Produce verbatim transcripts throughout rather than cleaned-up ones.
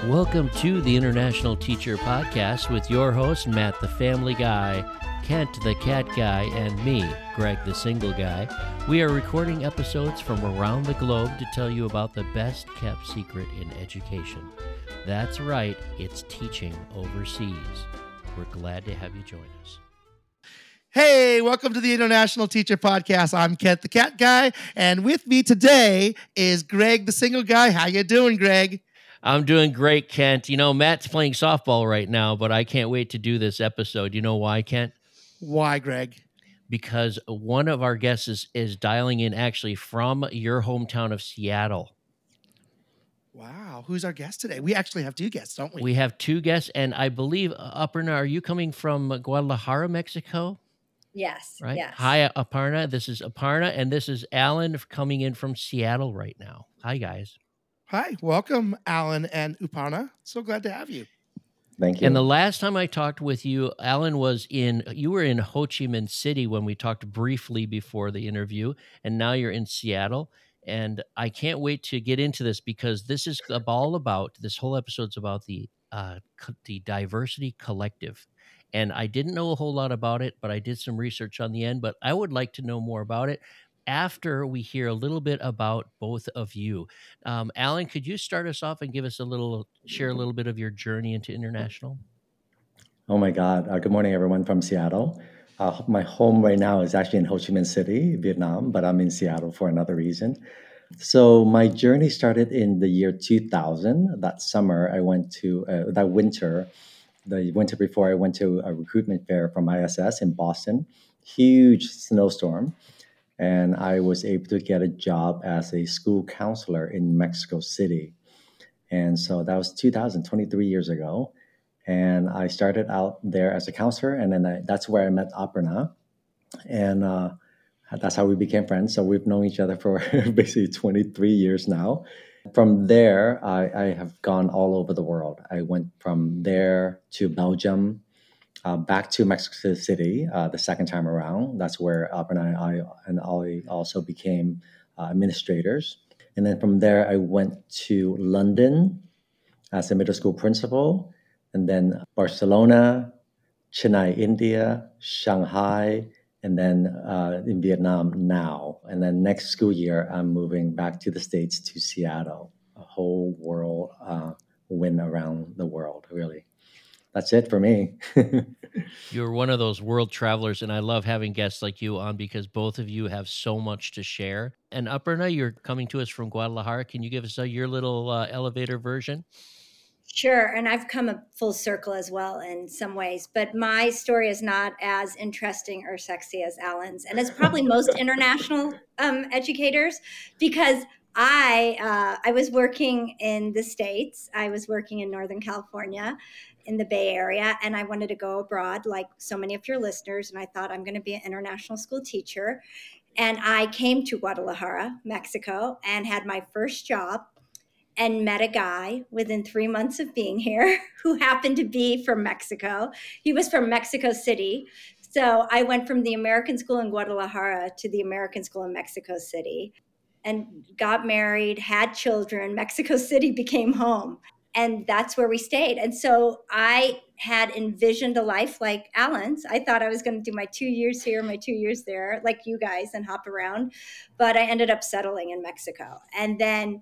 Welcome to the International Teacher Podcast with your host, Matt the Family Guy, Kent the Cat Guy, and me, Greg the Single Guy. We are recording episodes from around the globe to tell you about the best kept secret in education. That's right, it's teaching overseas. We're glad to have you join us. Hey, welcome to the International Teacher Podcast. I'm Kent the Cat Guy, and with me today is Greg the Single Guy. How you doing, Greg? I'm doing great, Kent. You know, Matt's playing softball right now, but I can't wait to do this episode. You know why, Kent? Why, Greg? Because one of our guests is, is dialing in actually from your hometown of Seattle. Wow. Who's our guest today? We actually have two guests, don't we? We have two guests, and I believe, uh, Aparna, are you coming from Guadalajara, Mexico? Yes. Right. Yes. Hi, Aparna. This is Aparna, and this is Alan coming in from Seattle right now. Hi, guys. Hi. Welcome, Alan and Upana. So glad to have you. Thank you. And the last time I talked with you, Alan, was in, you were in Ho Chi Minh City when we talked briefly before the interview, and now you're in Seattle. And I can't wait to get into this because this is all about, this whole episode's about the uh, co- the Diversity Collective. And I didn't know a whole lot about it, but I did some research on the end, but I would like to know more about it after we hear a little bit about both of you. Um, Alan, could you start us off and give us a little, share a little bit of your journey into international? Oh my God. Uh, good morning, everyone from Seattle. Uh, my home right now is actually in Ho Chi Minh City, Vietnam, but I'm in Seattle for another reason. So my journey started in the year two thousand. That summer, I went to, uh, that winter, the winter before, I went to a recruitment fair from I S S in Boston. Huge snowstorm. And I was able to get a job as a school counselor in Mexico City. And so that was two thousand, twenty-three years ago. And I started out there as a counselor, and then I, that's where I met Aparna, and uh, that's how we became friends. So we've known each other for basically twenty-three years now. From there, I, I have gone all over the world. I went from there to Belgium, uh, back to Mexico City uh, the second time around. That's where Aparna and I and I also became uh, administrators. And then from there, I went to London as a middle school principal, and then Barcelona, Chennai, India, Shanghai, and then uh, in Vietnam now. And then next school year, I'm moving back to the States to Seattle. A whole world uh, win around the world, really. That's it for me. You're one of those world travelers, and I love having guests like you on because both of you have so much to share. And Aparna, you're coming to us from Guadalajara. Can you give us uh, your little uh, elevator version? Sure. And I've come a full circle as well in some ways, but my story is not as interesting or sexy as Alan's. And it's probably most international um, educators because I uh, I was working in the States. I was working in Northern California in the Bay Area, and I wanted to go abroad like so many of your listeners. And I thought I'm going to be an international school teacher. And I came to Guadalajara, Mexico, and had my first job and met a guy within three months of being here who happened to be from Mexico. He was from Mexico City. So I went from the American school in Guadalajara to the American school in Mexico City and got married, had children. Mexico City became home. And that's where we stayed. And so I had envisioned a life like Alan's. I thought I was going to do my two years here, my two years there, like you guys, and hop around. But I ended up settling in Mexico. And then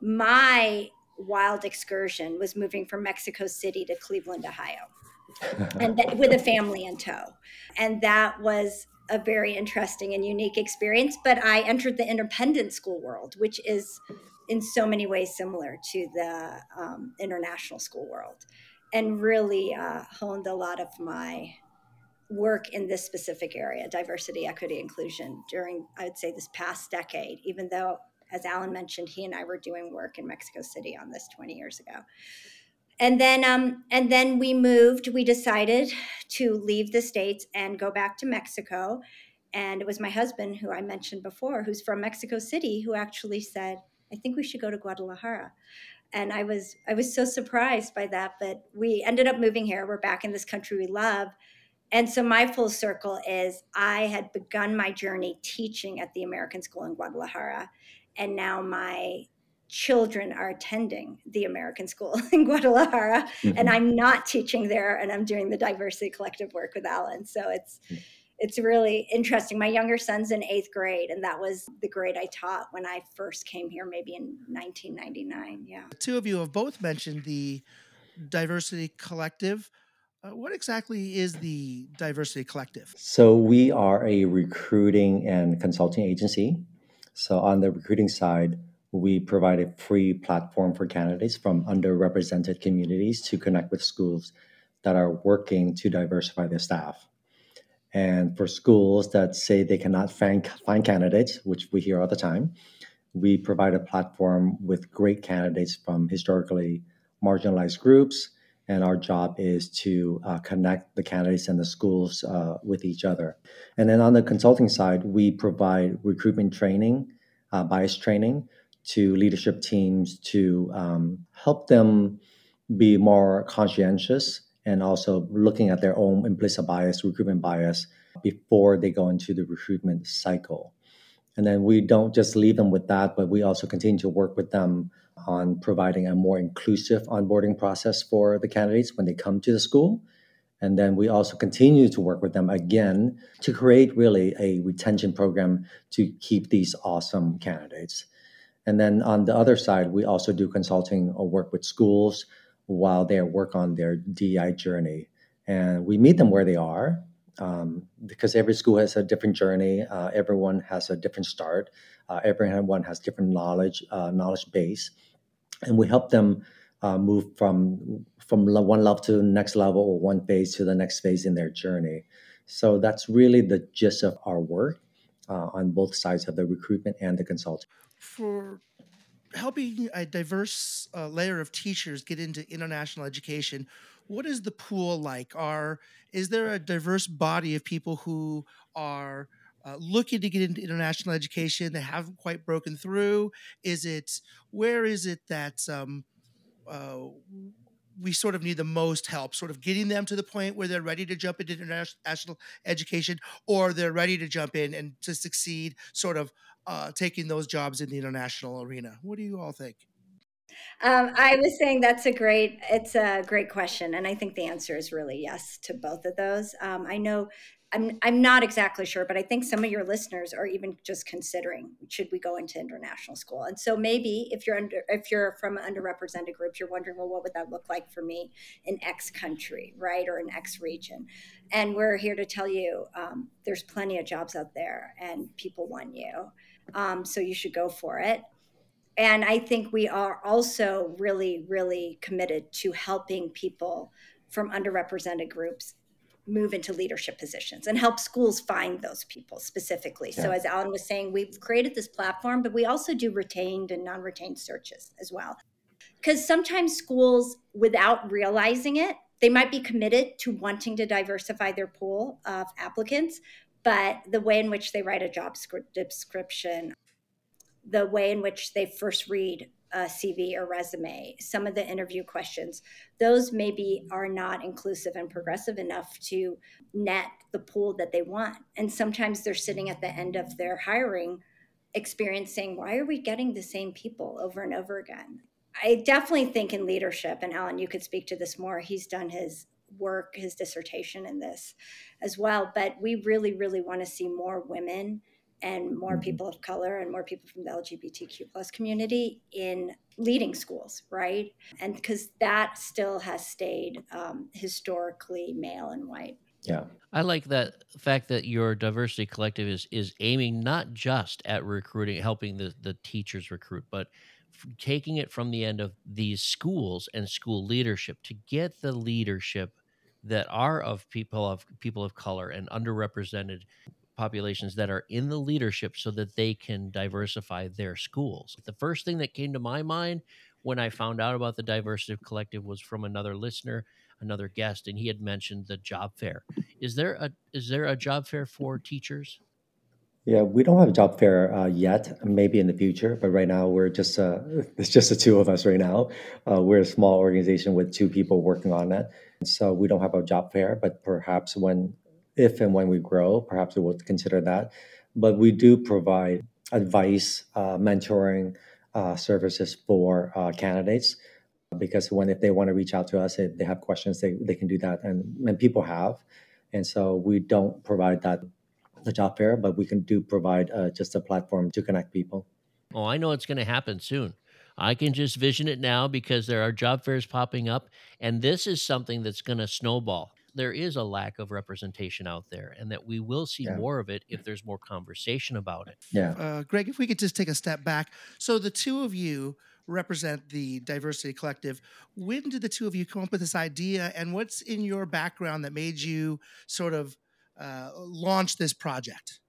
my wild excursion was moving from Mexico City to Cleveland, Ohio, and th- with a family in tow. And that was a very interesting and unique experience. But I entered the independent school world, which is in so many ways similar to the um, international school world, and really uh, honed a lot of my work in this specific area, diversity, equity, inclusion, during, I would say, this past decade, even though, as Alan mentioned, he and I were doing work in Mexico City on this twenty years ago. And then, um, and then we moved, we decided to leave the States and go back to Mexico. And it was my husband, who I mentioned before, who's from Mexico City, who actually said, I think we should go to Guadalajara. And I was, I was so surprised by that, but we ended up moving here. We're back in this country we love. And so my full circle is I had begun my journey teaching at the American School in Guadalajara. And now my children are attending the American School in Guadalajara, mm-hmm. and I'm not teaching there, and I'm doing the Diversity Collective work with Alan. So it's it's really interesting. My younger son's in eighth grade, and that was the grade I taught when I first came here, maybe in nineteen ninety-nine. Yeah. The two of you have both mentioned the Diversity Collective. Uh, what exactly is the Diversity Collective? So we are a recruiting and consulting agency. So on the recruiting side, we provide a free platform for candidates from underrepresented communities to connect with schools that are working to diversify their staff. And for schools that say they cannot find, find candidates, which we hear all the time, we provide a platform with great candidates from historically marginalized groups. And our job is to uh, connect the candidates and the schools uh, with each other. And then on the consulting side, we provide recruitment training, uh, bias training to leadership teams to um, help them be more conscientious and also looking at their own implicit bias, recruitment bias, before they go into the recruitment cycle. And then we don't just leave them with that, but we also continue to work with them on providing a more inclusive onboarding process for the candidates when they come to the school. And then we also continue to work with them again to create really a retention program to keep these awesome candidates. And then on the other side, we also do consulting or work with schools while they work on their D E I journey. And we meet them where they are. Um, because every school has a different journey, uh, everyone has a different start, uh, everyone has different knowledge, uh, knowledge base, and we help them uh, move from from one level to the next level or one phase to the next phase in their journey. So that's really the gist of our work uh, on both sides of the recruitment and the consulting. For helping a diverse uh, layer of teachers get into international education, what is the pool like? Are is there a diverse body of people who are uh, looking to get into international education that haven't quite broken through? Is it where is it that um, uh, we sort of need the most help, sort of getting them to the point where they're ready to jump into international education, or they're ready to jump in and to succeed, sort of uh, taking those jobs in the international arena? What do you all think? Um, I was saying that's a great, it's a great question. And I think the answer is really yes to both of those. Um, I know I'm, I'm not exactly sure, but I think some of your listeners are even just considering, should we go into international school? And so maybe if you're under, if you're from an underrepresented group, you're wondering, well, what would that look like for me in X country, right? Or in X region. And we're here to tell you, um, there's plenty of jobs out there and people want you. Um, so you should go for it. And I think we are also really, really committed to helping people from underrepresented groups move into leadership positions and help schools find those people specifically. Yeah. So as Alan was saying, we've created this platform, but we also do retained and non-retained searches as well. Because sometimes schools, without realizing it, they might be committed to wanting to diversify their pool of applicants, but the way in which they write a job description, the way in which they first read a C V or resume, some of the interview questions, those maybe are not inclusive and progressive enough to net the pool that they want. And sometimes they're sitting at the end of their hiring experiencing, why are we getting the same people over and over again? I definitely think in leadership, and Alan, you could speak to this more, he's done his work, his dissertation in this as well, but we really, really want to see more women and more people of color and more people from the L G B T Q plus community in leading schools, right? And because that still has stayed um, historically male and white. Yeah. I like that fact that your diversity collective is is aiming not just at recruiting, helping the, the teachers recruit, but f- taking it from the end of these schools and school leadership to get the leadership that are of people of people of color and underrepresented populations that are in the leadership so that they can diversify their schools. The first thing that came to my mind when I found out about the Diversity Collective was from another listener, another guest, and he had mentioned the job fair. Is there a is there a job fair for teachers? Yeah, we don't have a job fair uh, yet. Maybe in the future, but right now we're just uh, it's just the two of us right now. Uh, we're a small organization with two people working on it, so we don't have a job fair. But perhaps when, if and when we grow, perhaps we will consider that. But we do provide advice, uh, mentoring, uh, services for uh, candidates because when if they want to reach out to us, if they have questions, they, they can do that, and, and people have. And so we don't provide that the job fair, but we can do provide uh, just a platform to connect people. Oh, I know it's going to happen soon. I can just vision it now because there are job fairs popping up, and this is something that's going to snowball. There is a lack of representation out there, and that we will see Yeah, more of it if there's more conversation about it. yeah. Uh, Greg, if we could just take a step back. So the two of you represent the Diversity Collective. When did the two of you come up with this idea, and what's in your background that made you sort of uh, launch this project?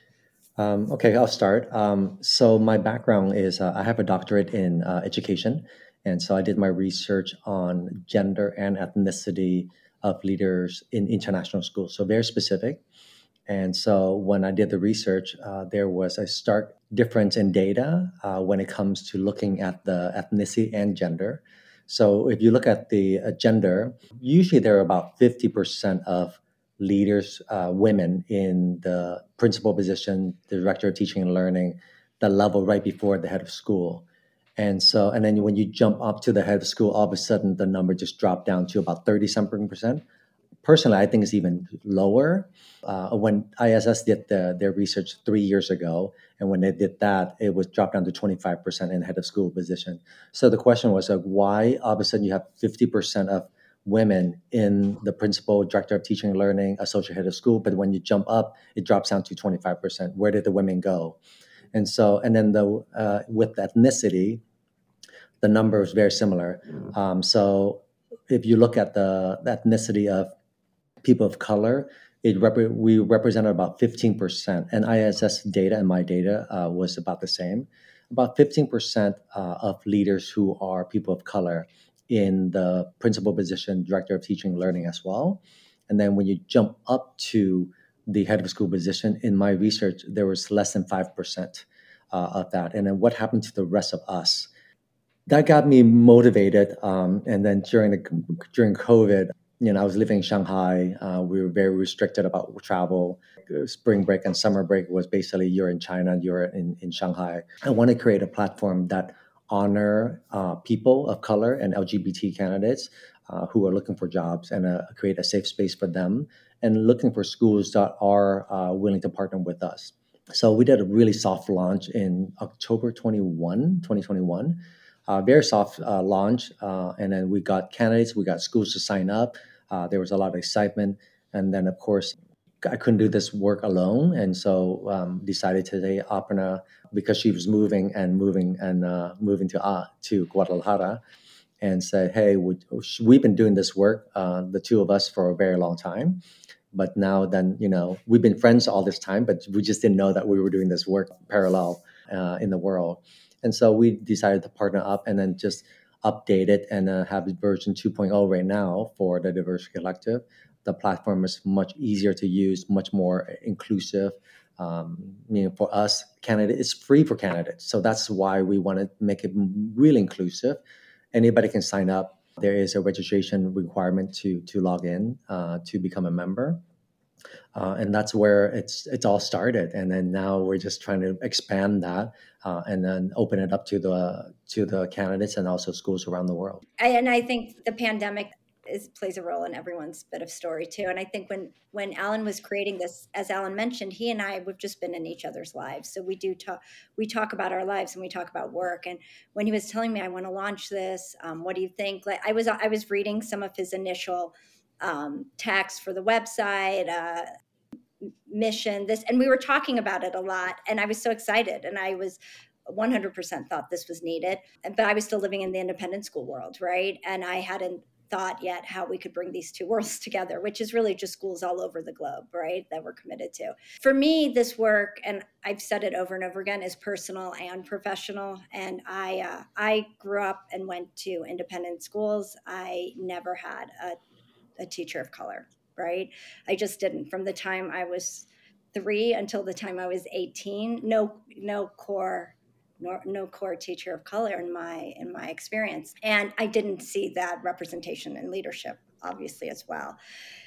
Um, okay, I'll start. Um, so my background is uh, I have a doctorate in uh, education, and so I did my research on gender and ethnicity of leaders in international schools. So very specific. And so when I did the research, uh, there was a stark difference in data uh, when it comes to looking at the ethnicity and gender. So if you look at the uh, gender, usually there are about fifty percent of leaders, uh, women in the principal position, the director of teaching and learning, the level right before the head of school. And so, and then when you jump up to the head of school, all of a sudden the number just dropped down to about thirty something percent. Personally, I think it's even lower. Uh, when I S S did the, their research three years ago, and when they did that, it was dropped down to twenty-five percent in head of school position. So the question was like, why all of a sudden you have fifty percent of women in the principal, director of teaching and learning, associate head of school, but when you jump up, it drops down to twenty-five percent. Where did the women go? And so, and then the uh, with ethnicity, the number is very similar. Um, so if you look at the, the ethnicity of people of color, it rep- we represented about fifteen percent. And I S S data and my data uh, was about the same. About fifteen percent uh, of leaders who are people of color in the principal position, director of teaching and learning as well. And then when you jump up to the head of school position, in my research, there was less than five percent uh, of that. And then what happened to the rest of us? That got me motivated. Um, and then during the during COVID, you know, I was living in Shanghai. Uh, we were very restricted about travel. Spring break and summer break was basically you're in China, you're in, in Shanghai. I want to create a platform that honor uh, people of color and L G B T candidates uh, who are looking for jobs and uh, create a safe space for them and looking for schools that are uh, willing to partner with us. So we did a really soft launch in October twenty-first, twenty twenty-one. Uh, very soft uh, launch, uh, and then we got candidates, we got schools to sign up. Uh, there was a lot of excitement, and then of course I couldn't do this work alone, and so um, decided to say Aparna because she was moving and moving and uh, moving to uh, to Guadalajara, and said, "Hey, we, we've been doing this work, uh, the two of us, for a very long time." But now, then, you know, we've been friends all this time, but we just didn't know that we were doing this work parallel uh, in the world. And so we decided to partner up and then just update it and uh, have version 2.0 right now for the Diversity Collective. The platform is much easier to use, much more inclusive. Um, you know, for us, Canada, it's free for candidates. So that's why we want to make it really inclusive. Anybody can sign up. There is a registration requirement to to log in uh, to become a member, uh, and that's where it's it's all started. And then now we're just trying to expand that uh, and then open it up to the to the candidates and also schools around the world. I, and I think the pandemic is plays a role in everyone's bit of story too. And I think when when Alan was creating this, as Alan mentioned, he and I we've just been in each other's lives. So we do talk we talk about our lives and we talk about work. And when he was telling me, I want to launch this, um, what do you think? Like I was I was reading some of his initial um, text for the website. Uh, mission this and we were talking about it a lot and I was so excited and I was one hundred percent thought this was needed, but I was still living in the independent school world, right? And I hadn't thought yet how we could bring these two worlds together, which is really just schools all over the globe, right, that we're committed to. For me, this work, and I've said it over and over again, is personal and professional. And I uh, I grew up and went to independent schools. I never had a a teacher of color, right? I just didn't. From the time I was three until the time I was eighteen, no, no core, no, no core teacher of color in my in my experience, and I didn't see that representation in leadership, obviously as well.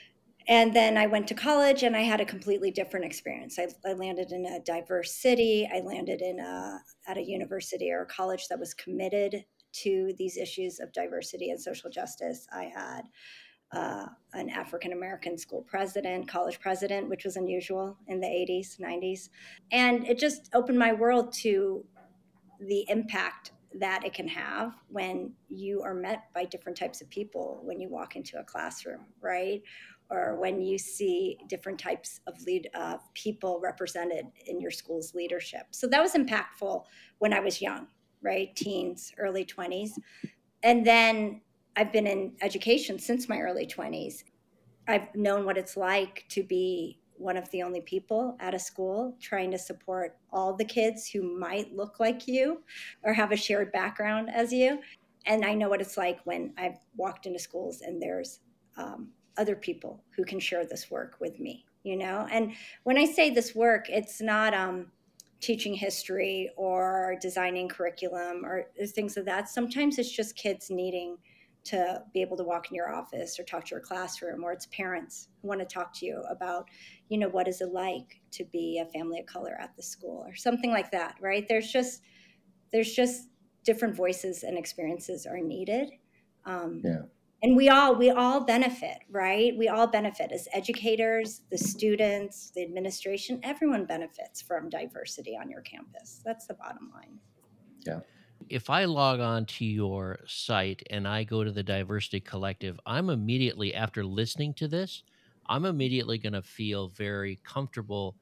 And then I went to college and I had a completely different experience. I, I landed in a diverse city. I landed in a, at a university or a college that was committed to these issues of diversity and social justice. I had uh, an African American school president, college president, which was unusual in the eighties, nineties. And it just opened my world to the impact that it can have when you are met by different types of people when you walk into a classroom, right? Or when you see different types of lead uh, people represented in your school's leadership. So that was impactful when I was young, right? Teens, early twenties. And then I've been in education since my early twenties. I've known what it's like to be one of the only people at a school trying to support all the kids who might look like you or have a shared background as you. And I know what it's like when I've walked into schools and there's um, other people who can share this work with me, you know? And when I say this work, it's not um, teaching history or designing curriculum or things of that. Sometimes it's just kids needing to be able to walk in your office or talk to your classroom, or it's parents who want to talk to you about, you know, what is it like to be a family of color at the school or something like that, right? There's just there's just different voices and experiences are needed. Um, Yeah. and we all we all benefit, right? We all benefit as educators, the students, the administration, everyone benefits from diversity on your campus. That's the bottom line. Yeah. If I log on to your site and I go to the Diversity Collective, I'm immediately, after listening to this, I'm immediately going to feel very comfortable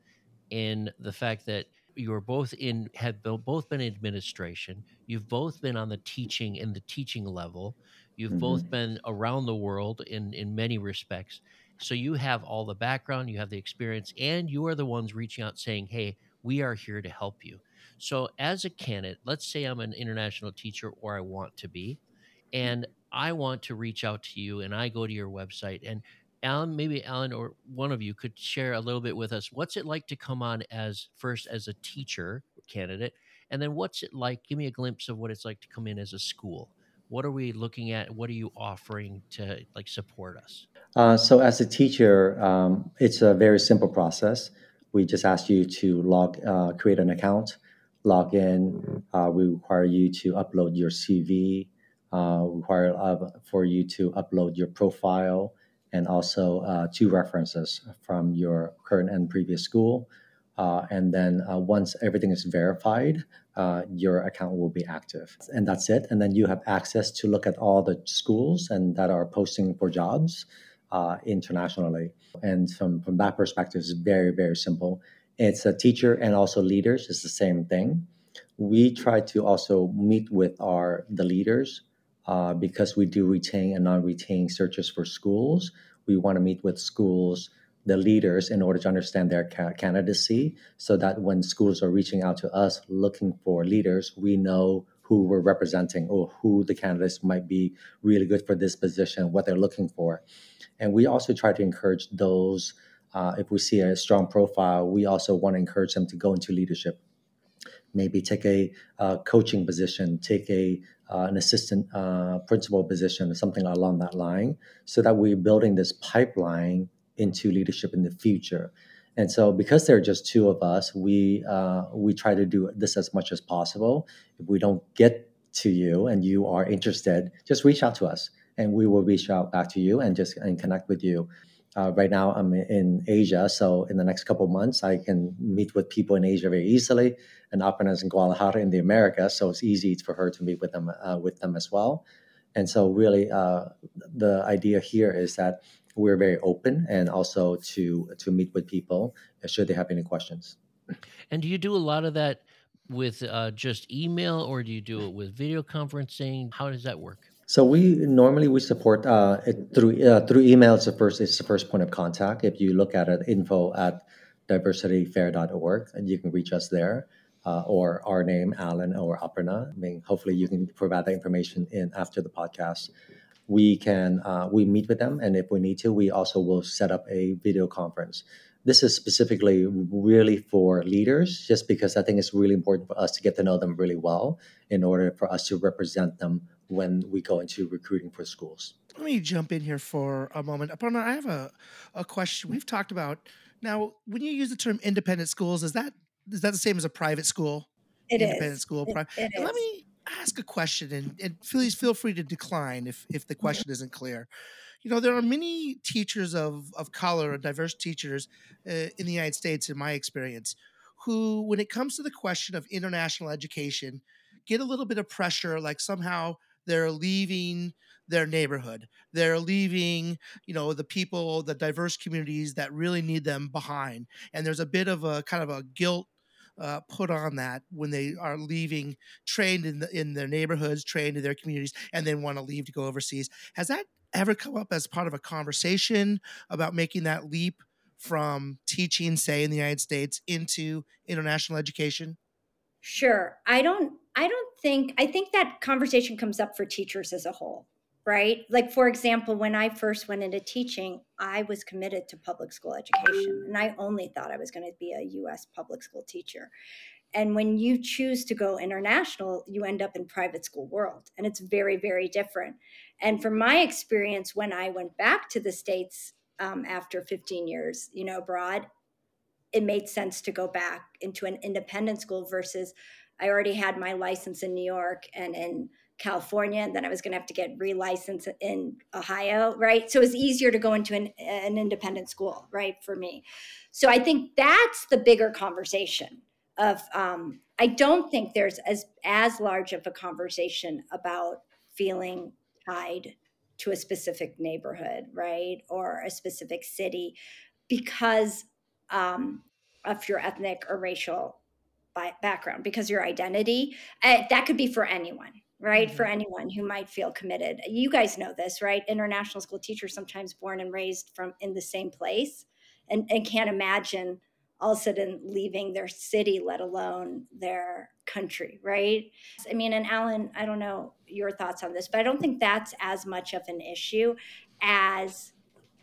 in the fact that you're both in have bo- both been in administration. You've both been on the teaching in the teaching level. You've both Hmm. been around the world in in many respects. So you have all the background, you have the experience, and you are the ones reaching out saying, hey, we are here to help you. So as a candidate, let's say I'm an international teacher, or I want to be, and I want to reach out to you, and I go to your website. And Alan, maybe Alan or one of you could share a little bit with us. What's it like to come on as first as a teacher candidate? And then what's it like? Give me a glimpse of what it's like to come in as a school. What are we looking at? What are you offering to like support us? Uh, so as a teacher, um, it's a very simple process. We just ask you to log, uh, create an account, log in. Uh, we require you to upload your C V. Uh, require uh, for you to upload your profile and also uh, two references from your current and previous school. Uh, and then uh, once everything is verified, uh, your account will be active, and that's it. And then you have access to look at all the schools and that are posting for jobs uh, internationally. And from, from that perspective, it's very, very simple. It's a teacher and also leaders. It's the same thing. We try to also meet with our the leaders uh, because we do retain and non-retain searches for schools. We want to meet with schools, the leaders, in order to understand their ca- candidacy, so that when schools are reaching out to us looking for leaders, we know who we're representing or who the candidates might be really good for this position, what they're looking for. And we also try to encourage those, uh, if we see a strong profile, we also want to encourage them to go into leadership. Maybe take a uh, coaching position, take a uh, an assistant uh, principal position, or something along that line, so that we're building this pipeline into leadership in the future. And so, because there are just two of us, we uh, we try to do this as much as possible. If we don't get to you and you are interested, just reach out to us, and we will reach out back to you and just and connect with you. Uh, right now, I'm in Asia, so in the next couple of months, I can meet with people in Asia very easily, and Aparna is in Guadalajara in the Americas, so it's easy for her to meet with them uh, with them as well. And so, really, uh, the idea here is that we're very open and also to to meet with people should they have any questions. And do you do a lot of that with uh, just email, or do you do it with video conferencing? How does that work? So we normally we support uh, it through uh, through email. It's the first it's the first point of contact. If you look at it, info at diversity fair dot org, and you can reach us there, uh, or our name, Alan or Aparna. I mean, hopefully you can provide that information in after the podcast. We can uh, we meet with them, and if we need to, we also will set up a video conference. This is specifically really for leaders, just because I think it's really important for us to get to know them really well in order for us to represent them when we go into recruiting for schools. Let me jump in here for a moment. Aparna, I have a, a question. We've talked about now when you use the term independent schools, is that is that the same as a private school? It Independent is. school, It, private. it And let is. me ask a question, and, and please feel free to decline if if the question isn't clear. You know, there are many teachers of of color, diverse teachers uh, in the United States, in my experience, who, when it comes to the question of international education, get a little bit of pressure, like somehow they're leaving their neighborhood, they're leaving, you know, the people, the diverse communities that really need them behind, and there's a bit of a kind of a guilt. Uh, put on that when they are leaving, trained in the, in their neighborhoods, trained in their communities, and then want to leave to go overseas. Has that ever come up as part of a conversation about making that leap from teaching, say, in the United States into international education? Sure. I don't I don't think I think that conversation comes up for teachers as a whole, right? Like for example, when I first went into teaching, I was committed to public school education and I only thought I was going to be a U S public school teacher. And when you choose to go international, you end up in private school world and it's very very different. And from my experience when I went back to the states um, after fifteen years, you know, abroad, it made sense to go back into an independent school versus I already had my license in New York and in California, and then I was going to have to get relicensed in Ohio, right? So it was easier to go into an, an independent school, right, for me. So I think that's the bigger conversation of um, I don't think there's as as large of a conversation about feeling tied to a specific neighborhood, right, or a specific city because um, of your ethnic or racial bi- background, because your identity, uh, that could be for anyone, right? For Hmm. anyone who might feel committed. You guys know this, right? International school teachers sometimes born and raised from in the same place and, and can't imagine all of a sudden leaving their city, let alone their country, right? I mean, and Alan, I don't know your thoughts on this, but I don't think that's as much of an issue as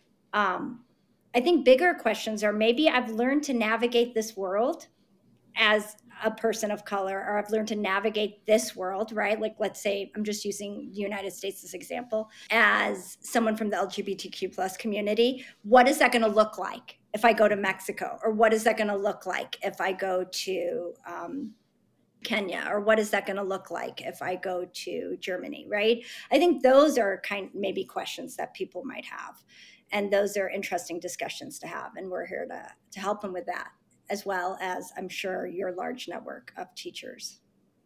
um, I think bigger questions are maybe I've learned to navigate this world as a person of color, or I've learned to navigate this world, right? Like, let's say I'm just using the United States as example, as someone from the L G B T Q plus community. What is that going to look like if I go to Mexico? Or what is that going to look like if I go to um, Kenya? Or what is that going to look like if I go to Germany, right? I think those are kind maybe questions that people might have. And those are interesting discussions to have. And we're here to, to help them with that, as well as I'm sure your large network of teachers.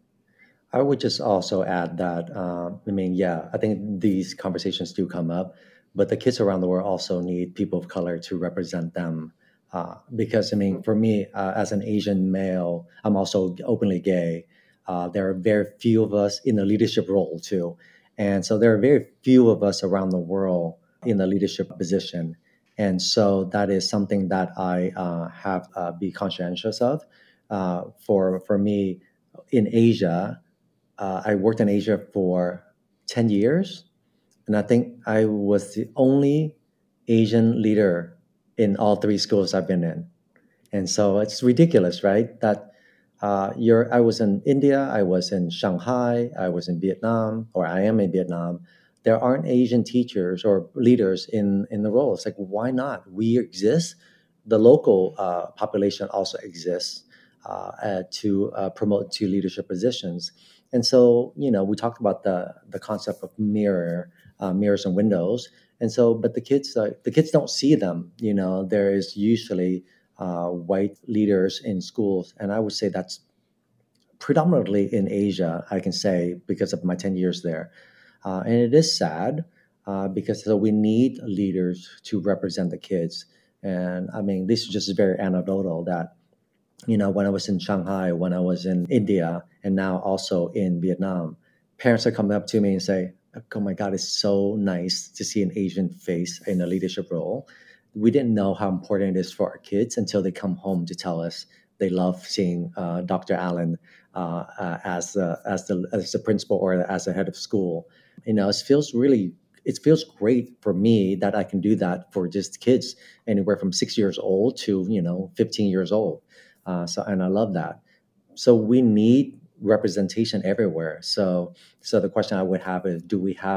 I would just also add that, um, I mean, yeah, I think these conversations do come up, but the kids around the world also need people of color to represent them. Uh, because, I mean, for me, uh, as an Asian male, I'm also openly gay. Uh, there are very few of us in the leadership role, too. And so there are very few of us around the world in the leadership position. And so that is something that I uh, have uh, be conscientious of. Uh, for for me, in Asia, uh, I worked in Asia for ten years, and I think I was the only Asian leader in all three schools I've been in. And so it's ridiculous, right? That uh, you're, I was in India, I was in Shanghai, I was in Vietnam, or I am in Vietnam. There aren't Asian teachers or leaders in, in the role. It's like, why not? We exist. The local uh, population also exists uh, uh, to uh, promote to leadership positions. And so, you know, we talked about the the concept of mirror, uh, mirrors and windows. And so, but the kids, uh, the kids don't see them. You know, there is usually uh, white leaders in schools. And I would say that's predominantly in Asia, I can say, because of my ten years there. Uh, and it is sad uh, because so we need leaders to represent the kids. And I mean, this is just very anecdotal that, you know, when I was in Shanghai, when I was in India, and now also in Vietnam, parents are coming up to me and say, "Oh my God, it's so nice to see an Asian face in a leadership role. We didn't know how important it is for our kids until they come home to tell us they love seeing uh, Doctor Allen uh, uh, as the as the as the principal or as the head of school." You know, it feels really it feels great for me that I can do that for just kids anywhere from six years old to you know fifteen years old. Uh, so and I love that. So we need representation everywhere. So so the question I would have is, do we have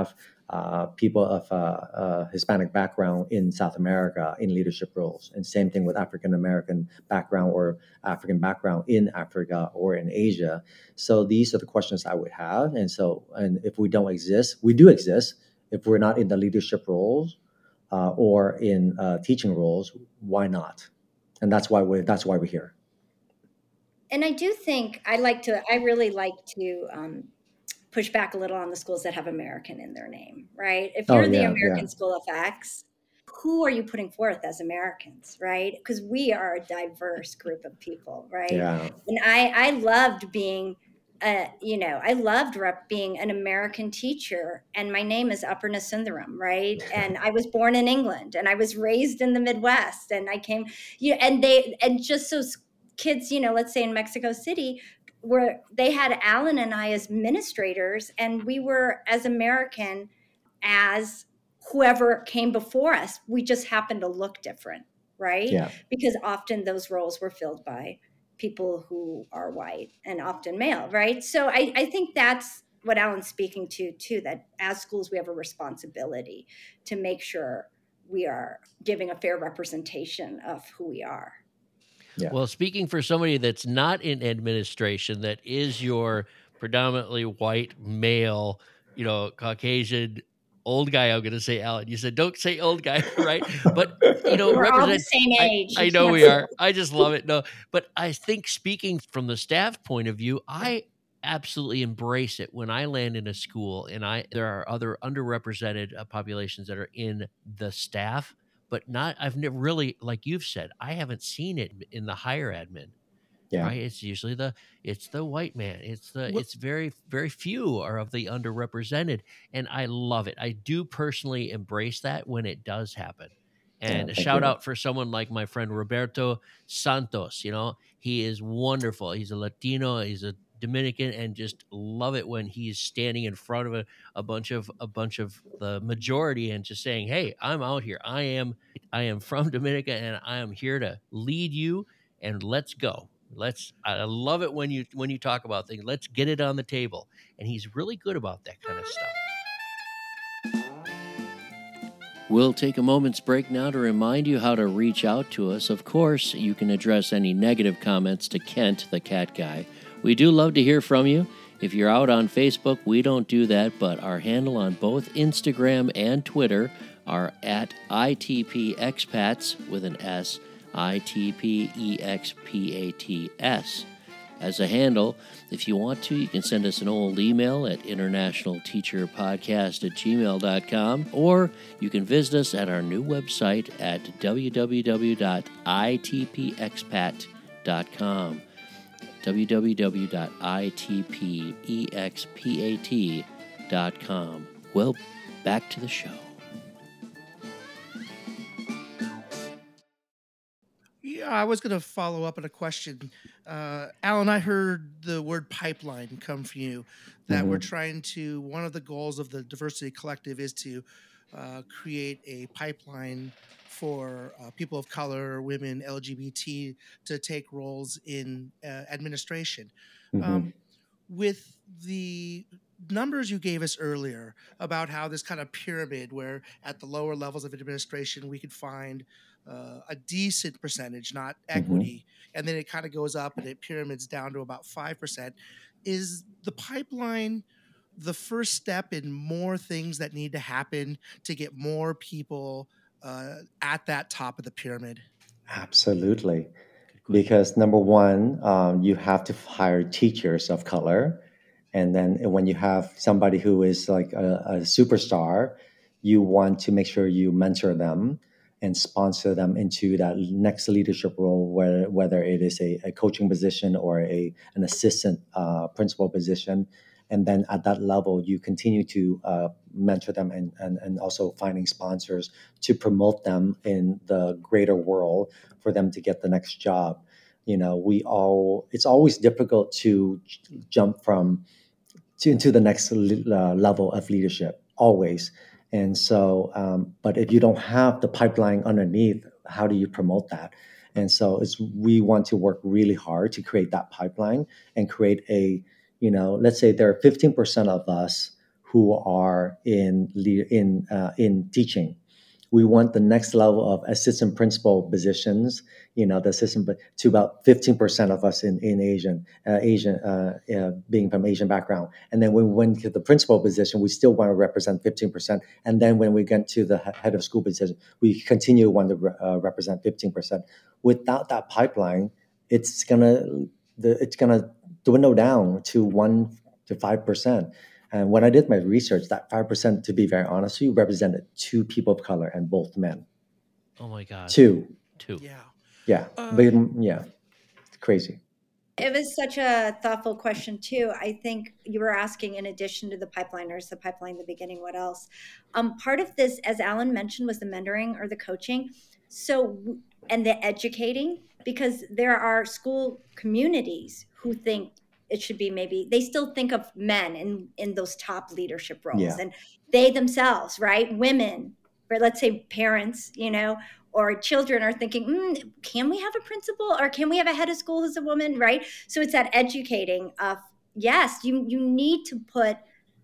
uh, people of uh, uh, Hispanic background in South America in leadership roles, and same thing with African American background or African background in Africa or in Asia. So these are the questions I would have. And so, and if we don't exist, we do exist. If we're not in the leadership roles uh, or in uh, teaching roles, why not? And that's why we that's why we're here. And I do think I like to, I really like to um, push back a little on the schools that have American in their name, right? If Oh you're the yeah, yeah, American School of X, who are you putting forth as Americans, right? Because we are a diverse group of people, right? yeah, And I, I loved being, uh, you know, I loved rep being an American teacher, and my name is Aparna Sundaram, right? And I was born in England, and I was raised in the Midwest, and I came, you know, and they, and just so s- kids, you know, let's say in Mexico City, where they had Alan and I as administrators, and we were as American as whoever came before us. We just happened to look different, right? yeah, Because often those roles were filled by people who are white and often male, right? So I, I think that's what Alan's speaking to, too, that as schools, we have a responsibility to make sure we are giving a fair representation of who we are. yeah. Well, speaking for somebody that's not in administration, that is your predominantly white male, you know, Caucasian old guy. I'm going to say Alan. You said don't say old guy, right? But you know, We're all the represent. same I age. You I know can't we say are. I just love it. No, but I think speaking from the staff point of view, I absolutely embrace it when I land in a school and I there are other underrepresented uh, populations that are in the staff, but not I've never really, like you've said, I haven't seen it in the higher admin, Yeah, right? It's usually the it's the white man. It's the What it's very very few are of the underrepresented, and I love it. I do personally embrace that when it does happen. yeah. And a Thank shout you. out for someone like my friend Roberto Santos. You know, he is wonderful. He's a Latino. He's a Dominican, and just love it when he's standing in front of a, a bunch of a bunch of the majority and just saying, "Hey, I'm out here. I am I am from Dominica, and I am here to lead you. And let's go. Let's I love it when you when you talk about things. Let's get it on the table." And he's really good about that kind of stuff. We'll take a moment's break now to remind you how to reach out to us. Of course, you can address any negative comments to Kent, the cat guy. We do love to hear from you. If you're out on Facebook, we don't do that, but our handle on both Instagram and Twitter are at I T P Expats with an S, I T P E X P A T S. As a handle, if you want to, you can send us an old email at internationalteacherpodcast at gmail dot com, or you can visit us at our new website at w w w dot i t p expat dot com. w w w dot i t p expat dot com. Well, back to the show. Yeah, I was going to follow up on a question. Uh, Alan, I heard the word pipeline come from you, that we're Hmm. trying to, one of the goals of the Diversity Collective is to uh, create a pipeline for uh, people of color, women, L G B T to take roles in uh, administration. Hmm. Um, with the numbers you gave us earlier about how this kind of pyramid, where at the lower levels of administration we could find uh, a decent percentage, not Hmm. equity, and then it kind of goes up and it pyramids down to about five percent. Is the pipeline the first step in more things that need to happen to get more people uh, at that top of the pyramid? Absolutely. Good question. Because number one, um, you have to hire teachers of color. And then when you have somebody who is like a, a superstar, you want to make sure you mentor them and sponsor them into that next leadership role, whether, whether it is a, a coaching position or a, an assistant uh, principal position. And then at that level, you continue to uh, mentor them and, and, and also finding sponsors to promote them in the greater world for them to get the next job. You know, we all, it's always difficult to j- jump from to into the next le- uh, level of leadership, always. And so, um, but if you don't have the pipeline underneath, how do you promote that? And so it's, we want to work really hard to create that pipeline and create a, you know, let's say there are fifteen percent of us who are in lea- in uh, in teaching. We want the next level of assistant principal positions, you know, the assistant, but to about fifteen percent of us in, in Asian, uh, Asian, uh, uh, being from Asian background. And then when we went to the principal position, we still want to represent fifteen percent. And then when we get to the he- head of school position, we continue to want to re- uh, represent fifteen percent. Without that pipeline, it's gonna, the, it's gonna dwindle down to one to five percent. And when I did my research, that five percent, to be very honest with you, represented two people of color and both men. Oh my gosh. Two. Two. Yeah. Yeah. Uh, But mm, yeah, it's crazy. It was such a thoughtful question too. I think you were asking, in addition to the pipeliners, the pipeline in the beginning, what else? Um, part of this, as Alan mentioned, was the mentoring or the coaching. So, and the educating, because there are school communities who think it should be, maybe they still think of men in in those top leadership roles, Yeah. and they themselves, right? Women, or let's say parents, you know, or children are thinking, mm, can we have a principal, or can we have a head of school who's a woman, right? So it's that educating of, yes, you you need to put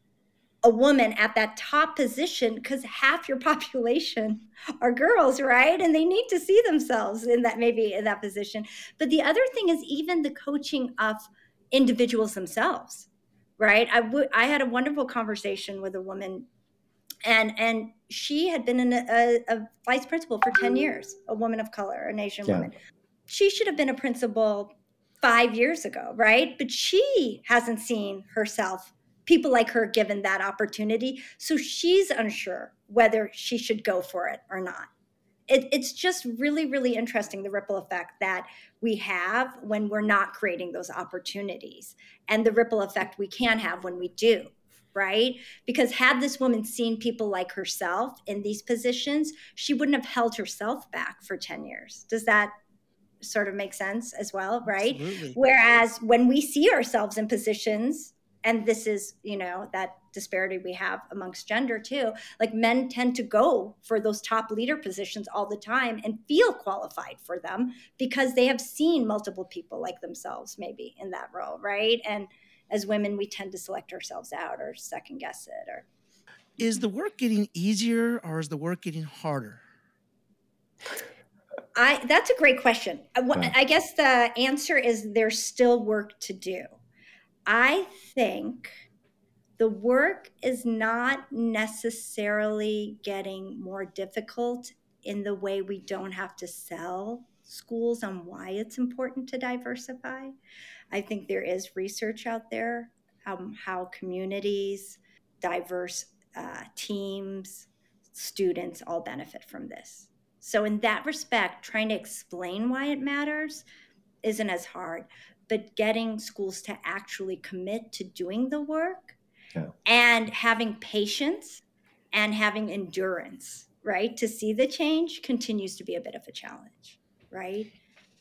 a woman at that top position, because half your population are girls, right? And they need to see themselves in that, maybe in that position. But the other thing is even the coaching of individuals themselves, right? I would I had a wonderful conversation with a woman, and and she had been in a, a, a vice principal for ten years, a woman of color, an Asian Yeah. woman. She should have been a principal five years ago, right? But she hasn't seen herself, people like her, given that opportunity. So she's unsure whether she should go for it or not. It, it's just really, really interesting, the ripple effect that we have when we're not creating those opportunities, and the ripple effect we can have when we do, right? Because had this woman seen people like herself in these positions, she wouldn't have held herself back for ten years. Does that sort of make sense as well, right? Absolutely. Whereas when we see ourselves in positions, and this is, you know, that disparity we have amongst gender too, like men tend to go for those top leader positions all the time and feel qualified for them because they have seen multiple people like themselves maybe in that role, right? And as women, we tend to select ourselves out or second guess it. Or Is the work getting easier or is the work getting harder? I that's a great question. I, wh- Yeah. I guess the answer is there's still work to do. I think the work is not necessarily getting more difficult in the way we don't have to sell schools on why it's important to diversify. I think there is research out there, um, how communities, diverse uh, teams, students all benefit from this. So, in that respect, trying to explain why it matters isn't as hard, but getting schools to actually commit to doing the work Yeah. and having patience and having endurance, right, to see the change continues to be a bit of a challenge, right?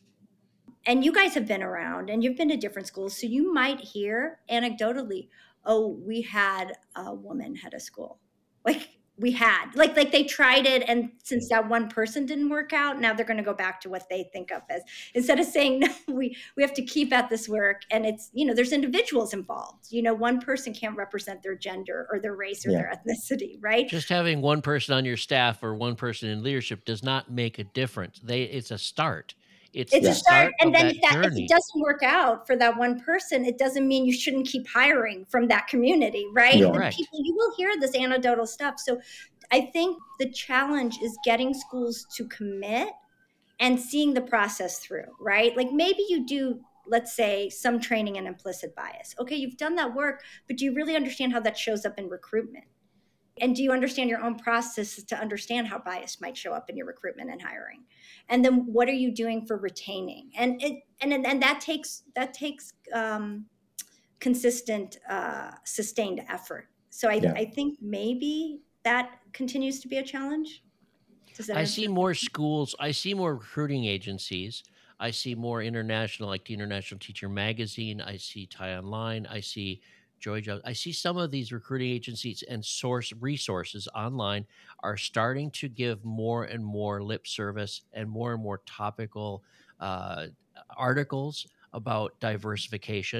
And you guys have been around and you've been to different schools, so you might hear anecdotally, oh, we had a woman head of school. Like we had, like like they tried it, and since that one person didn't work out, now they're going to go back to what they think of as, instead of saying no, we we have to keep at this work. And it's, you know, there's individuals involved. You know, one person can't represent their gender or their race or Yeah. their ethnicity, right? Just having one person on your staff or one person in leadership does not make a difference. They It's a start. It's It's the a Yeah. start. start And of then if that that if it journey. doesn't work out for that one person, it doesn't mean you shouldn't keep hiring from that community, right? Yeah. The Correct. people, you will hear this anecdotal stuff. So I think the challenge is getting schools to commit and seeing the process through, right? Like maybe you do, let's say, some training in implicit bias. Okay, you've done that work, but do you really understand how that shows up in recruitment? And do you understand your own processes to understand how bias might show up in your recruitment and hiring? And then what are you doing for retaining? And it and and that takes that takes um, consistent, uh, sustained effort. So I, Yeah. I think maybe that continues to be a challenge. Does that I answer see your more question? schools. I see more recruiting agencies. I see more international, like the International Teacher Magazine. I see Thai Online. I see Joy Jobs. I see some of these recruiting agencies and source resources online are starting to give more and more lip service and more and more topical uh, articles about diversification.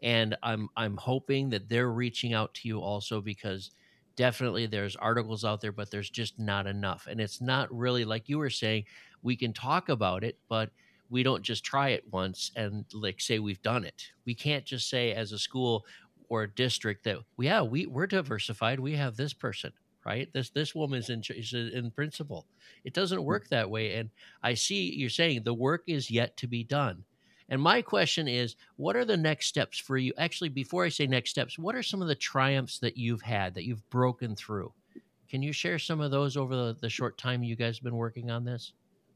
And I'm I'm hoping that they're reaching out to you also, because definitely there's articles out there, but there's just not enough. And it's not really like you were saying, we can talk about it, but we don't just try it once and like say we've done it. We can't just say as a school or a district that, yeah, we we're diversified. We have this person, right? This this woman is in ch- is in principal. It doesn't work that way. And I see you're saying the work is yet to be done. And my question is, what are the next steps for you? Actually, before I say next steps, what are some of the triumphs that you've had that you've broken through? Can you share some of those over the, the short time you guys have been working on this?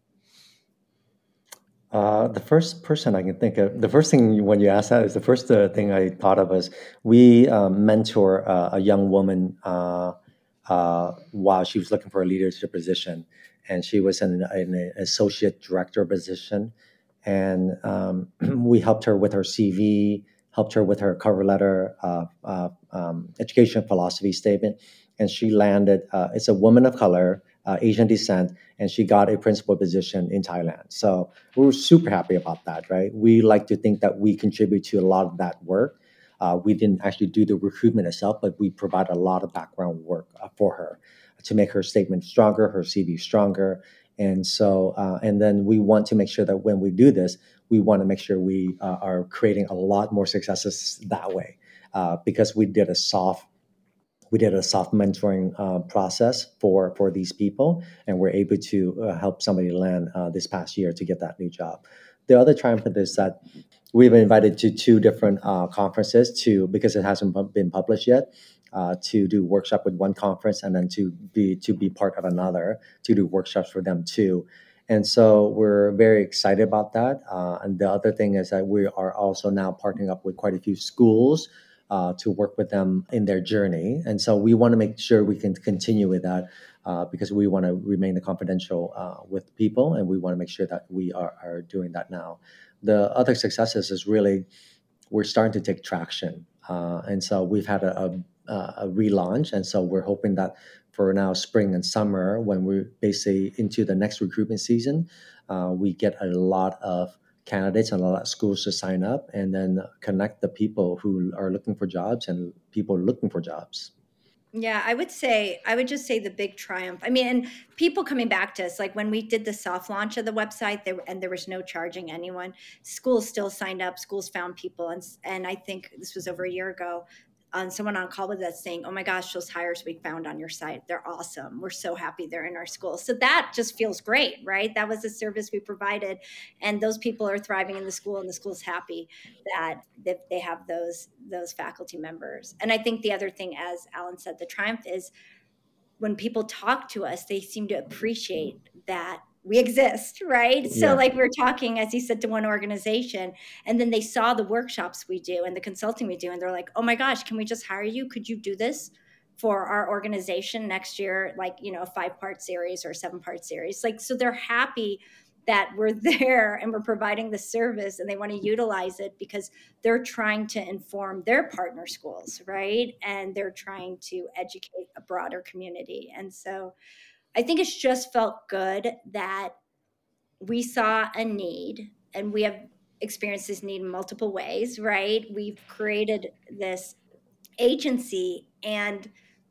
Uh, the first person I can think of, the first thing when you asked that is the first uh, thing I thought of was we um, mentor uh, a young woman uh, uh, while she was looking for a leadership position, and she was in, in an associate director position, and um, we helped her with her C V, helped her with her cover letter, uh, uh, um, education philosophy statement, and she landed. Uh, it's a woman of color, uh, Asian descent, and she got a principal position in Thailand. So we were super happy about that, right? We like to think that we contribute to a lot of that work. Uh, we didn't actually do the recruitment itself, but we provide a lot of background work uh, for her to make her statement stronger, her C V stronger. And so, uh, and then we want to make sure that when we do this, we want to make sure we uh, are creating a lot more successes that way, uh, because we did a soft we did a soft mentoring uh, process for for these people, and we're able to uh, help somebody land uh, this past year to get that new job. The other triumph is that we've been invited to two different uh, conferences to because it hasn't pu- been published yet. Uh, to do workshop with one conference and then to be to be part of another to do workshops for them too, and so we're very excited about that. Uh, and the other thing is that we are also now partnering up with quite a few schools uh, to work with them in their journey. And so we want to make sure we can continue with that uh, because we want to remain confidential uh, with people, and we want to make sure that we are, are doing that now. The other successes is really we're starting to take traction. Uh, and so we've had a, a, a relaunch. And so we're hoping that for now, spring and summer, when we're basically into the next recruitment season, uh, we get a lot of candidates and a lot of schools to sign up and then connect the people who are looking for jobs and people looking for jobs. Yeah, I would say, I would just say the big triumph. I mean, and people coming back to us, like when we did the soft launch of the website, there and there was no charging anyone. Schools still signed up. Schools found people, and s- and I think this was over a year ago. On someone on call with us saying, "Oh my gosh, those hires we found on your site, they're awesome. We're so happy they're in our school." So that just feels great, right? That was a service we provided, and those people are thriving in the school, and the school's happy that that they have those those faculty members. And I think the other thing, as Alan said, the triumph is when people talk to us, they seem to appreciate that we exist, right? So, Yeah. like, we're talking, as he said, to one organization, and then they saw the workshops we do and the consulting we do, and they're like, "Oh my gosh, can we just hire you? Could you do this for our organization next year?" Like, you know, a five part series or a seven part series. Like, so they're happy that we're there and we're providing the service, and they want to utilize it because they're trying to inform their partner schools, right? And they're trying to educate a broader community. And so I think it's just felt good that we saw a need, and we have experienced this need in multiple ways, right? We've created this agency, and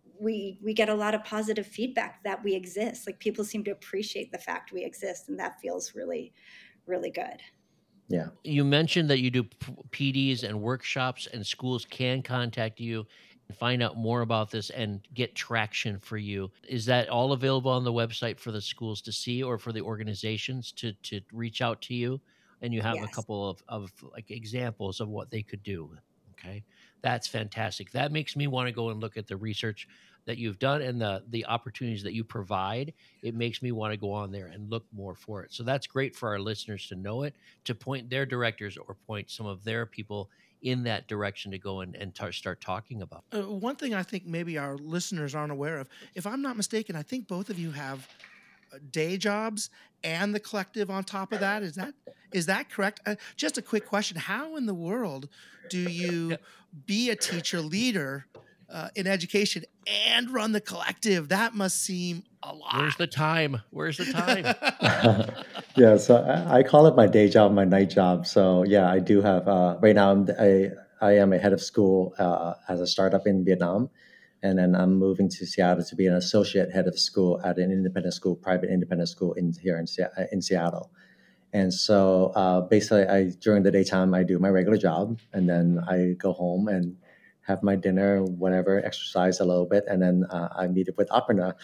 we we get a lot of positive feedback that we exist. Like, people seem to appreciate the fact we exist, and that feels really, really good. Yeah. You mentioned that you do P Ds and workshops, and schools can contact you and find out more about this and get traction for you. Is that all available on the website for the schools to see, or for the organizations to to reach out to you? And you have a Yes. couple of, of like examples of what they could do. Okay. That's fantastic. That makes me want to go and look at the research that you've done and the the opportunities that you provide. It makes me want to go on there and look more for it. So that's great for our listeners to know it, to point their directors or point some of their people in that direction to go and, and tar- start talking about. Uh, one thing I think maybe our listeners aren't aware of, if I'm not mistaken, I think both of you have uh, day jobs and the collective on top of that. Is that is that correct? Uh, just a quick question: how in the world do Yeah. you be a teacher leader uh, in education and run the collective? That must seem a Where's the time? Where's the time? lot. Yeah, so I, I call it my day job, my night job. So yeah, I do have uh, right now. I'm a I am a head of school uh, as a startup in Vietnam, and then I'm moving to Seattle to be an associate head of school at an independent school, private independent school in here in, in Seattle. And so uh, basically, I during the daytime I do my regular job, and then I go home and have my dinner, whatever, exercise a little bit, and then uh, I meet up with Aparna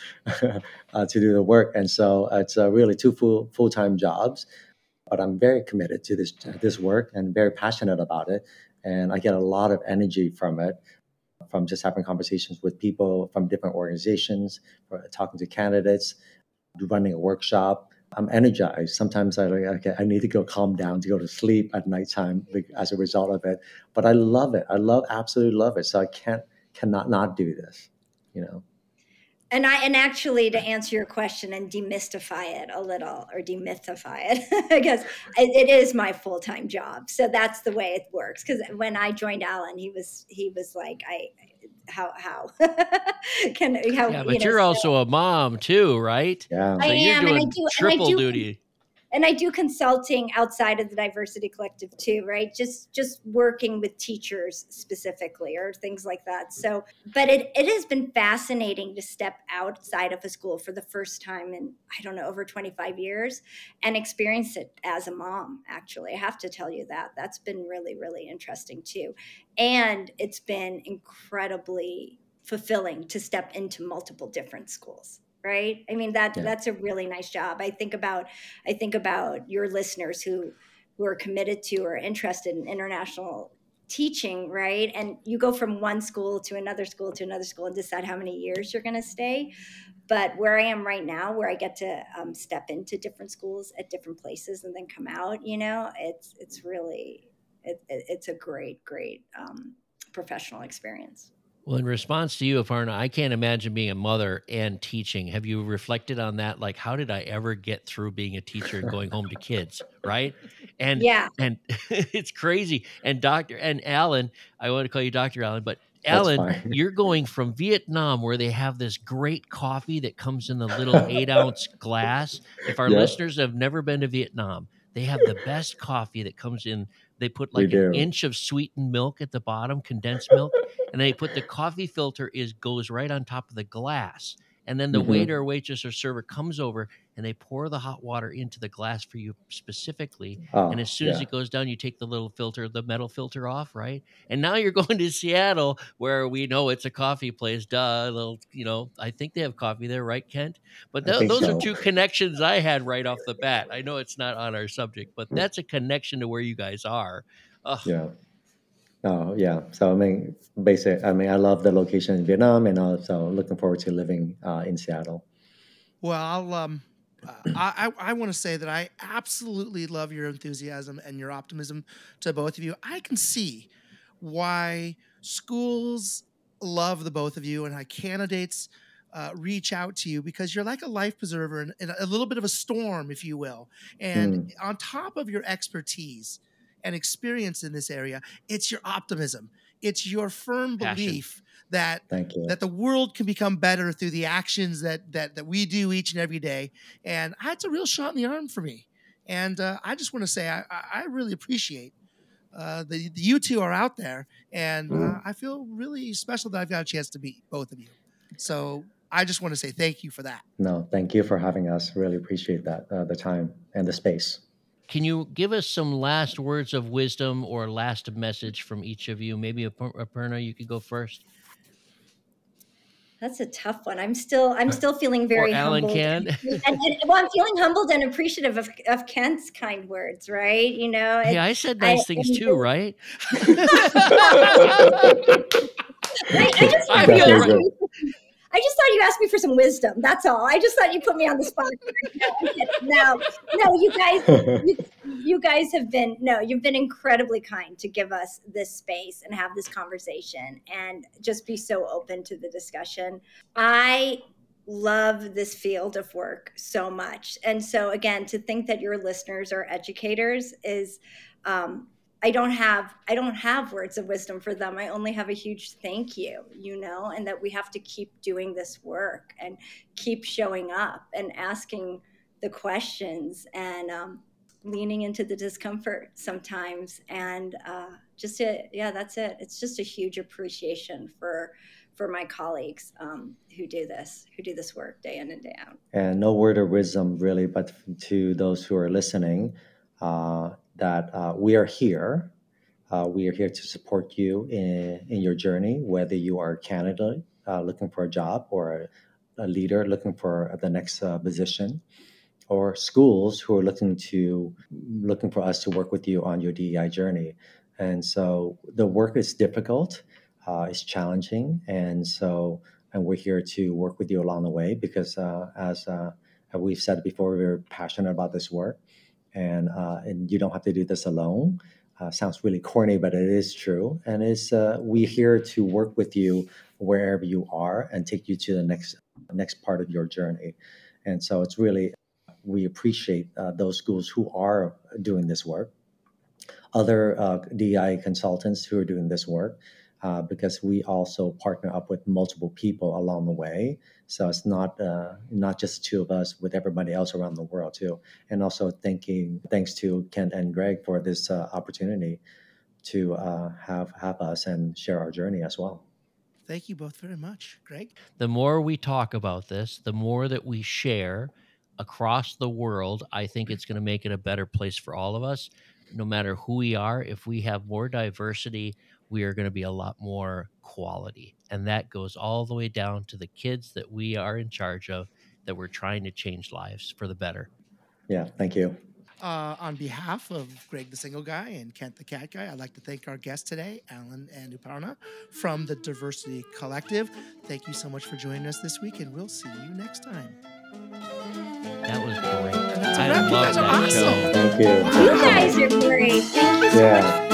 uh, to do the work. And so it's uh, really two full full time jobs, but I'm very committed to this this work and very passionate about it, and I get a lot of energy from it, from just having conversations with people from different organizations, talking to candidates, running a workshop. I'm energized. Sometimes I like, okay, I need to go calm down to go to sleep at nighttime as a result of it. But I love it. I love, absolutely love it. So I can't, cannot not do this, you know? And I, and actually to answer your question and demystify it a little or demythify it, because it, it is my full-time job. So that's the way it works. Cause when I joined Alan, he was, he was like, I, how, how can, how, Yeah, but you know, you're so also a mom too, right? Yeah. I So you're am, and I doing do, and I triple do, duty. and I do consulting outside of the Diversity Collective too, right? Just just working with teachers specifically or things like that. So, but it, it has been fascinating to step outside of a school for the first time in, I don't know, over twenty-five years and experience it as a mom, actually. I have to tell you that. That's been really, really interesting too. And it's been incredibly fulfilling to step into multiple different schools. Right. I mean, that Yeah. that's a really nice job. I think about I think about your listeners who who are committed to or interested in international teaching, right? And you go from one school to another school to another school and decide how many years you're going to stay. But where I am right now, where I get to um, step into different schools at different places and then come out, you know, it's it's really it, it, it's a great, great um, professional experience. Well, in response to you, Aparna, I can't imagine being a mother and teaching. Have you reflected on that? Like, how did I ever get through being a teacher and going home to kids, right? And Yeah. and it's crazy. And Doctor and Alan, I want to call you Doctor Alan, but That's Alan, fine. you're going from Vietnam where they have this great coffee that comes in a little eight ounce glass. If our Yep. listeners have never been to Vietnam, they have the best coffee that comes in. They put We like an do. inch of sweetened milk at the bottom, condensed milk, and they put the coffee filter is goes right on top of the glass. And then the Mhm. waiter or waitress or server comes over and they pour the hot water into the glass for you specifically. Oh, And as soon yeah. as it goes down, you take the little filter, the metal filter off, right? And now you're going to Seattle where we know it's a coffee place. Duh, a little, you know, I think they have coffee there, right, Kent? But I th- think those are so. two connections I had right off the bat. I know it's not on our subject, but that's a connection to where you guys are. Ugh. Yeah. Oh, yeah. So I mean, basic. I mean, I love the location in Vietnam, and also looking forward to living uh, in Seattle. Well, I'll, um, uh, I, I, I want to say that I absolutely love your enthusiasm and your optimism to both of you. I can see why schools love the both of you and how candidates uh, reach out to you because you're like a life preserver and, and a little bit of a storm, if you will. And Mm. on top of your expertise and experience in this area, it's your optimism. It's your firm Passion. belief that Thank you. that the world can become better through the actions that that that we do each and every day. And that's a real shot in the arm for me. And uh, I just want to say I, I I really appreciate uh, the, the you two are out there, and uh, Mm. I feel really special that I've got a chance to meet both of you. So I just want to say thank you for that. No, thank you for having us. Really appreciate that, uh, the time and the space. Can you give us some last words of wisdom or last message from each of you? Maybe Ap- Aparna, you could go first. That's a tough one. I'm still I'm still feeling Or very Alan humbled. can. And, and, and- well, I'm feeling humbled and appreciative of, of Kent's kind words, right? You know, Hey, it, I said I, nice things too, right? I, I just I thought you feel asked right. me. I just thought you asked me for some wisdom. That's all. I just thought you put me on the spot. No, I'm kidding. no, no, you guys, you, you guys have been no, you've been incredibly kind to give us this space and have this conversation and just be so open to the discussion. I love this field of work so much, and so again, to think that your listeners are educators is. Um, I don't have I don't have words of wisdom for them. I only have a huge thank you, you know, and that we have to keep doing this work and keep showing up and asking the questions and um, leaning into the discomfort sometimes. And uh, just to, yeah, that's it. It's just a huge appreciation for for my colleagues um, who do this, who do this work day in and day out. And no word of wisdom, really, but to those who are listening, uh, that uh, we are here. Uh, we are here to support you in, in your journey, whether you are a candidate uh, looking for a job or a, a leader looking for the next uh, position, or schools who are looking to looking for us to work with you on your D E I journey. And so the work is difficult, uh, it's challenging, and so and we're here to work with you along the way because uh, as uh, we've said before, we're passionate about this work, and uh, and you don't have to do this alone. Uh, sounds really corny, but it is true. And it's uh, we're here to work with you wherever you are and take you to the next next part of your journey. And so it's really we appreciate uh, those schools who are doing this work, other uh, D E I consultants who are doing this work, uh, because we also partner up with multiple people along the way. So it's not uh, not just two of us, with everybody else around the world too. And also thanking thanks to Kent and Greg for this uh, opportunity to uh, have have us and share our journey as well. Thank you both very much. Greg? The more we talk about this, the more that we share across the world, I think it's going to make it a better place for all of us, no matter who we are. If we have more diversity, we are going to be a lot more quality. And that goes all the way down to the kids that we are in charge of, that we're trying to change lives for the better. Yeah, thank you. Uh, on behalf of Greg the Single Guy and Kent the Cat Guy, I'd like to thank our guests today, Alan and Uparna from the Diversity Collective. Thank you so much for joining us this week, and we'll see you next time. That was great. That's a I wrap. You love guys are that awesome. show. Thank you. You guys are great. Thank you so Yeah. much